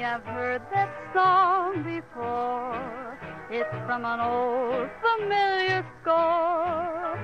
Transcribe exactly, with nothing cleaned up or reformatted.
I've heard that song before. It's from an old familiar score.